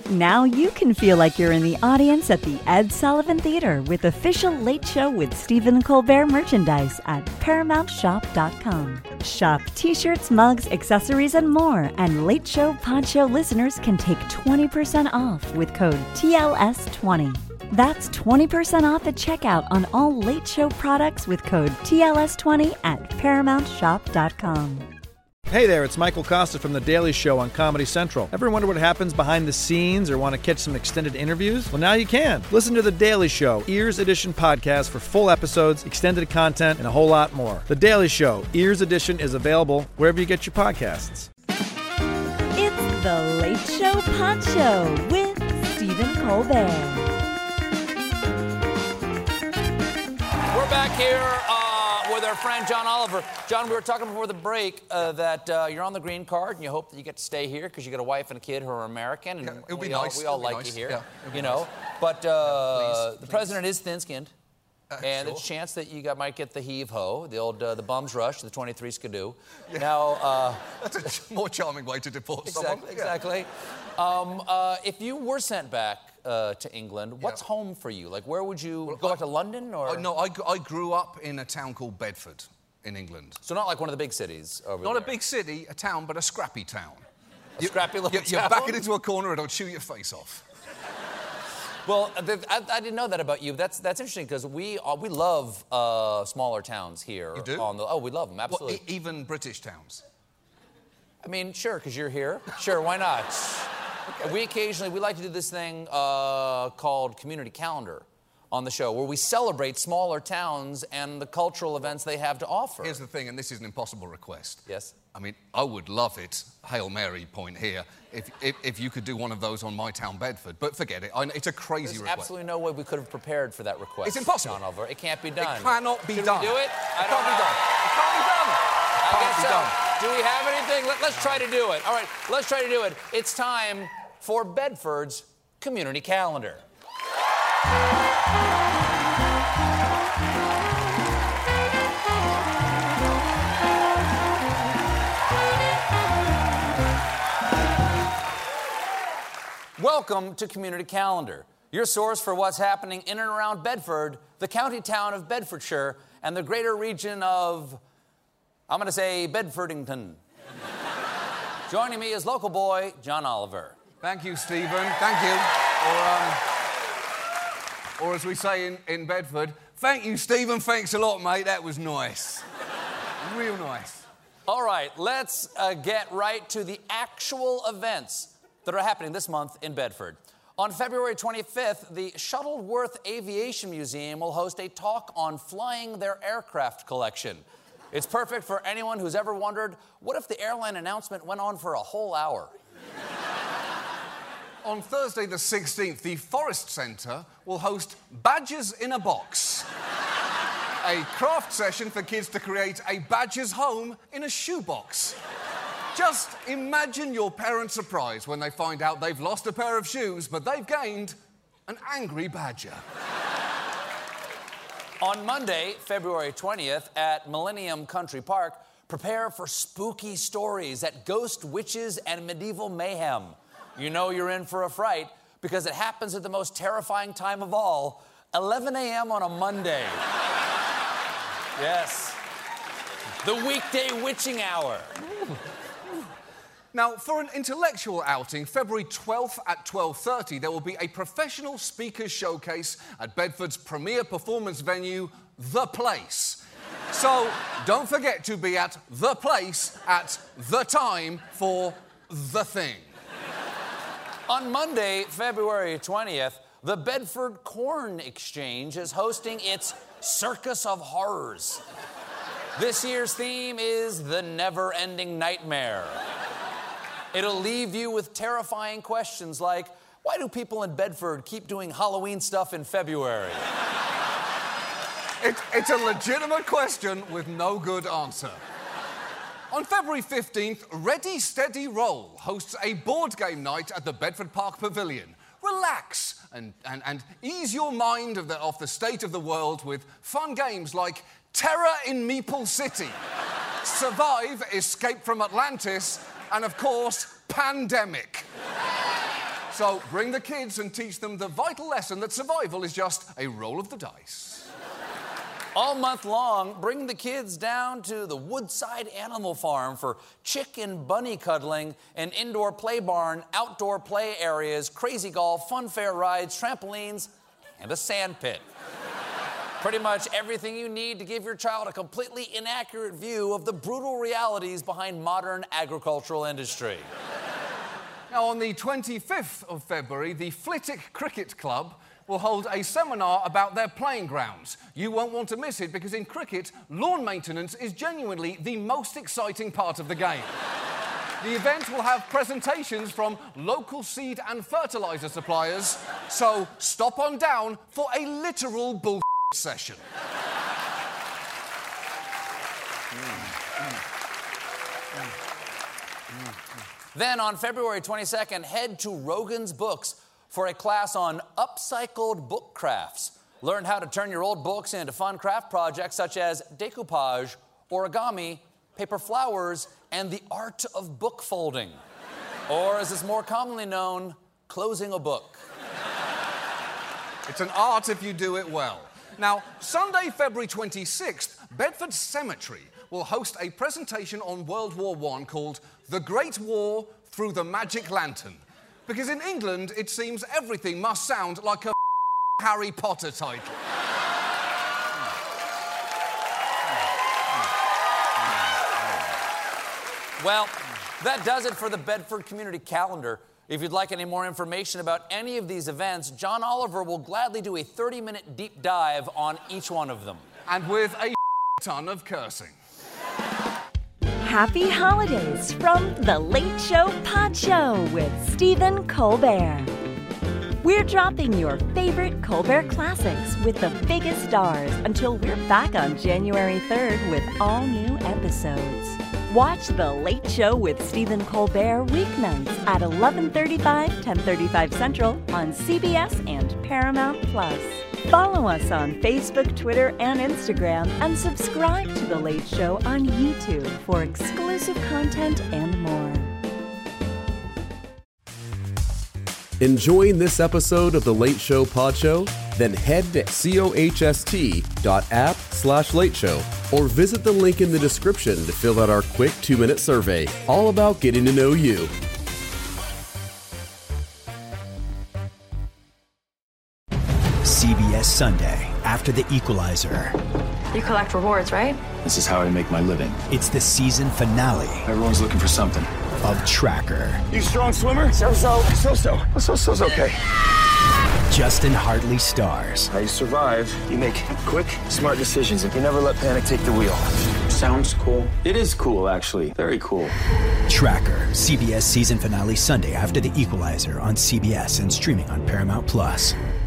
Now you can feel like you're in the audience at the Ed Sullivan Theater with official Late Show with Stephen Colbert merchandise at ParamountShop.com. Shop t-shirts, mugs, accessories, and more. And Late Show Pod Show listeners can take 20% off with code TLS20. That's 20% off at checkout on all Late Show products with code TLS20 at ParamountShop.com. Hey there, it's Michael Costa from The Daily Show on Comedy Central. Ever wonder what happens behind the scenes or want to catch some extended interviews? Well, now you can. Listen to The Daily Show, Ears Edition podcast for full episodes, extended content, and a whole lot more. The Daily Show, Ears Edition is available wherever you get your podcasts. It's The Late Show Pod Show with Stephen Colbert. We're back here with our friend John Oliver. John, we were talking before the break that you're on the green card and you hope that you get to stay here because you got a wife and a kid who are American. And it'll be nice. We all like you here, Yeah, you know. Nice. But the president is thin-skinned. And sure. there's a chance that you might get the heave-ho, the old the bums rush, the 23 skidoo. Yeah. Now, that's a more charming way to divorce someone. Exactly. If you were sent back to England, what's home for you? Like, where would you go back to London or? No, I grew up in a town called Bedford in England. So not like one of the big cities over Not there. a big city, a town, but a scrappy town. Scrappy little You town? back it into a corner and it'll chew your face off. Well, I didn't know that about you. That's interesting because we love smaller towns here. You do? We love them, absolutely. What, even British towns? I mean, sure, because you're here. Sure, why not? Okay. We like to do this thing called Community Calendar on the show, where we celebrate smaller towns and the cultural events they have to offer. Here's the thing, and this is an impossible request. Yes? I mean, I would love it, Hail Mary point here, if you could do one of those on my town, Bedford. But forget it, it's a crazy There's request. absolutely no way we could have prepared for that request. It's impossible. John Oliver. It can't be done. It cannot be Should done. we do it? It can't be done. It can't be done. I Can't guess be so. done. Do we have anything? Let's try to do it. All right, let's try to do it. It's time for Bedford's Community Calendar. Welcome to Community Calendar, your source for what's happening in and around Bedford, the county town of Bedfordshire, and the greater region of, I'm going to say, Bedfordington. Joining me is local boy John Oliver. Thank you, Stephen. Thank you. Or as we say in Bedford, thank you, Stephen. Thanks a lot, mate. That was nice. Real nice. All right, let's get right to the actual events that are happening this month in Bedford. On February 25th, the Shuttleworth Aviation Museum will host a talk on flying their aircraft collection. It's perfect for anyone who's ever wondered, what if the airline announcement went on for a whole hour? On Thursday the 16th, the Forest Centre will host Badgers in a Box. A craft session for kids to create a badger's home in a shoebox. Just imagine your parents' surprise when they find out they've lost a pair of shoes, but they've gained an angry badger. On Monday, February 20th, at Millennium Country Park, prepare for spooky stories at ghost, witches, and medieval mayhem. You know you're in for a fright because it happens at the most terrifying time of all, 11 a.m. on a Monday. Yes. The weekday witching hour. Now, for an intellectual outing, February 12th at 12:30, there will be a professional speakers showcase at Bedford's premier performance venue, The Place. So, don't forget to be at The Place at the time for The Thing. On Monday, February 20th, the Bedford Corn Exchange is hosting its Circus of Horrors. This year's theme is the never-ending nightmare. It'll leave you with terrifying questions like, why do people in Bedford keep doing Halloween stuff in February? It's a legitimate question with no good answer. On February 15th, Ready, Steady, Roll hosts a board game night at the Bedford Park Pavilion. Relax and ease your mind of the state of the world with fun games like Terror in Meeple City, Survive, Escape from Atlantis, and, of course, Pandemic. So bring the kids and teach them the vital lesson that survival is just a roll of the dice. All month long, bring the kids down to the Woodside Animal Farm for chick and bunny cuddling, an indoor play barn, outdoor play areas, crazy golf, fun fair rides, trampolines, and a sand pit. Pretty much everything you need to give your child a completely inaccurate view of the brutal realities behind modern agricultural industry. Now, on the 25th of February, the Flitwick Cricket Club will hold a seminar about their playing grounds. You won't want to miss it because in cricket, lawn maintenance is genuinely the most exciting part of the game. The event will have presentations from local seed and fertilizer suppliers, so stop on down for a literal bull session. Then on February 22nd, head to Rogan's Books for a class on upcycled book crafts. Learn how to turn your old books into fun craft projects such as decoupage, origami, paper flowers, and the art of book folding. Or as is more commonly known, closing a book. It's an art if you do it well. Now, Sunday, February 26th, Bedford Cemetery will host a presentation on World War I called The Great War Through the Magic Lantern. Because in England, it seems everything must sound like a Harry Potter title. Well, that does it for the Bedford Community Calendar. If you'd like any more information about any of these events, John Oliver will gladly do a 30-minute deep dive on each one of them. And with a ton of cursing. Happy holidays from The Late Show Pod Show with Stephen Colbert. We're dropping your favorite Colbert classics with the biggest stars until we're back on January 3rd with all new episodes. Watch The Late Show with Stephen Colbert weeknights at 11:35, 10:35 Central on CBS and Paramount+. Follow us on Facebook, Twitter, and Instagram, and subscribe to The Late Show on YouTube for exclusive content and more. Enjoying this episode of The Late Show Pod Show? Then head to cohost.app/Late Show or visit the link in the description to fill out our quick 2-minute survey, all about getting to know you. CBS Sunday, after The Equalizer. You collect rewards, right? This is how I make my living. It's the season finale Everyone's looking for something. of Tracker. You strong swimmer? So-so. So-so's okay. Justin Hartley stars. How you survive, you make quick, smart decisions, and you never let panic take the wheel. Sounds cool. It is cool, actually. Very cool. Tracker, CBS season finale Sunday after The Equalizer on CBS and streaming on Paramount+.